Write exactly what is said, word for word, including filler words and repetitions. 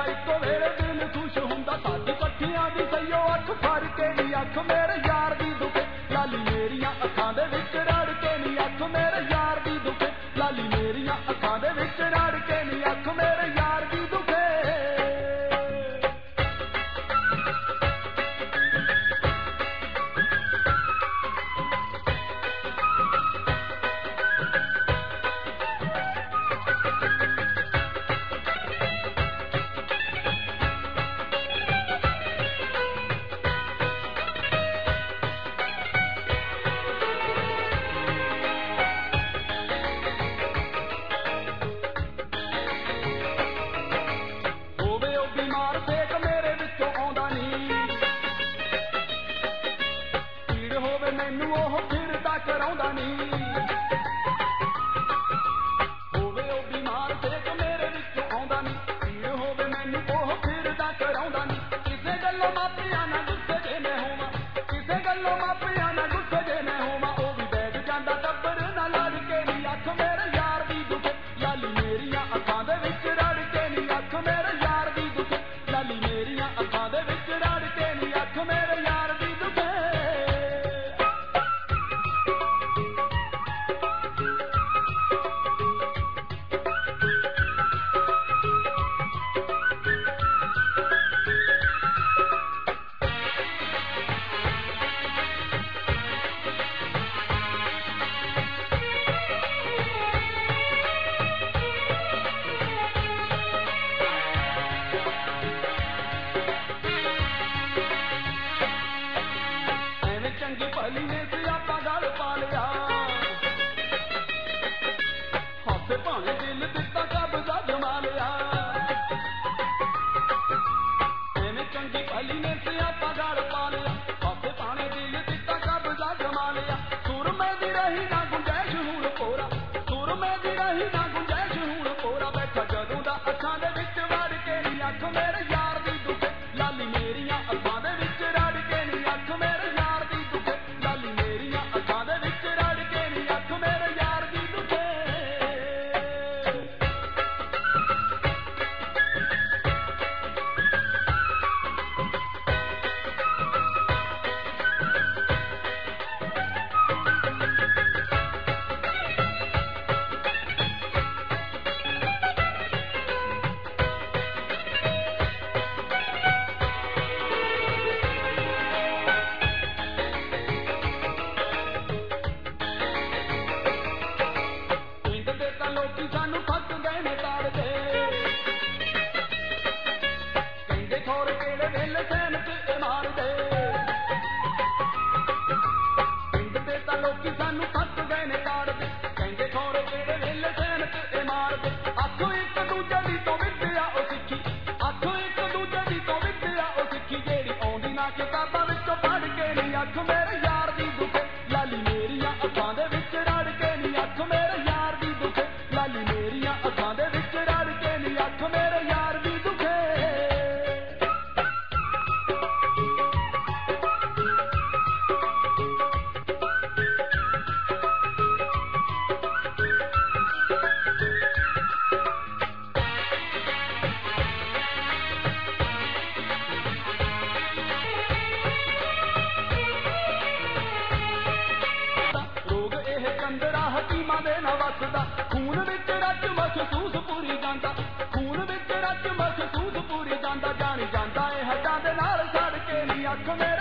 ਇੱਕੋ ਵੇਲੇ ਦਿਲ ਖੁਸ਼ ਹੁੰਦਾ ਸਾਡੀ ਇਕੱਠਿਆਂ ਦੀ ਸਈਓ ਅੱਖ ਫੜ ਕੇ ਨੀ ਅੱਖ ਮੇਰੇ ਯਾਰ ਦੀ ਦੁਖੇ ਲਾਲੀ ਮੇਰੀਆਂ ਅੱਖਾਂ ਦੇ ਵਿੱਚ ਰੜ ਕੇ ਨੀ ਅੱਖ ਮੇਰੇ ਯਾਰ ਦੀ ਦੁਖੇ ਲਾਲੀ ਮੇਰੀਆਂ ਅੱਖਾਂ ਦੇ ਵਿੱਚ ਰੜ ਕੇ ਨੀ ਅੱਖ ਮੇਰੇ ਯਾਰ ਦੀ ਦੁਖੇ बीमार सेक मेरे विचों आउंदा नी पीड़ होवे मैनू ओह फिरदा कराउंदा नी होवे ओ बीमार सेक मेरे विचों आउंदा नी पीड़ होवे मैनू ओह फिरदा कराउंदा नी किसे गल्लों मापिया ना गुस्से जे मैं होवां किसे गल्लों मापिया ना गुस्से जे मैं होवां ओ भी बैठ जांदा टब्बर ना लड़ के नी अख मेरे यार दी दुखे लाली मेरियां अखां दे विच रड़ के नी अख मेरे यार दी दुखे लाली मेरियां अखां दे विच रड़ के नी अख मेरे यार दी दुखे चंगी भली ने सियापा गल पा लिया हासे भावे दिल दिता कब्जा जमा लिया एवें चंगी भली ने सियापा गल पा लिया हासे भावे दिल दिता कब्जा जमा लिया सुर में दी रही ना गुंजाइश हूण पोरा सुर में दी रही ना गुंजाइश हूण पोरा बैठा जदों दा अखां दे विच वड़ के नी अख मेरे यार दी दुखे लाली मेरियां अखां दे विच रड़ के नी अख मेरे यार दी दुखे लाली मेरियां अखां दे विच रड़ के नी अख मेरे यार दी दुखे लोकी सानू थक गए ने तारदे कहंदे थोड़े केड़े वेले सैन ते मार दे पिंड दे तां लोकी सानू थक गए ने तारदे कहंदे थोड़े केड़े वेले सैन ते मार दे आखो एक दूजे दी तो विद्या ओ सिक्खी आखो एक दूजे दी तो विद्या ओ सिक्खी जेड़ी आउंदी ना किताबां विचों पढ़ के नी अख मेरे यार दी दुखे लाली मेरियां अखां दे विच रड़ के नी अख मेरे यार दी दुखे लाली मेरियां अखां दे विच रड़ के नी अख मेरे यार दी दुखे रोग एह कंदरा हकीमां दे ना वसदा खून विच रच महसूस पूरी जांदा खून विच रच महसूस पूरी जांदा जानी जांदा ए हड्डां दे नाल छड़ के नी अख मेरे